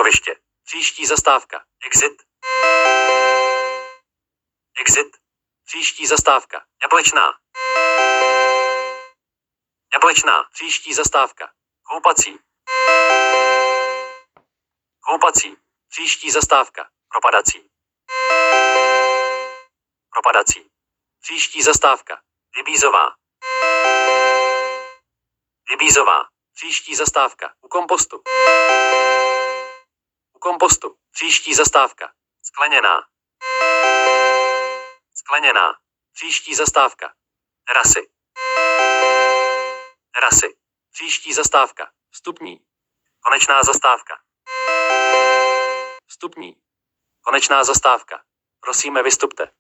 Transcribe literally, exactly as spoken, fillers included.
Parkoviště. Příští zastávka. Exit. Exit. Příští zastávka. Jablečná. Jablečná. Příští zastávka. Houpací. Houpací. Příští zastávka. Propadací. Propadací. Příští zastávka. Vybízová. Vybízová. Příští zastávka. U kompostu. U kompostu. Příští zastávka. Skleněná. Skleněná. Příští zastávka. Terasy. Terasy. Příští zastávka. Vstupní. Konečná zastávka. Vstupní. Konečná zastávka. Prosíme, vystupte.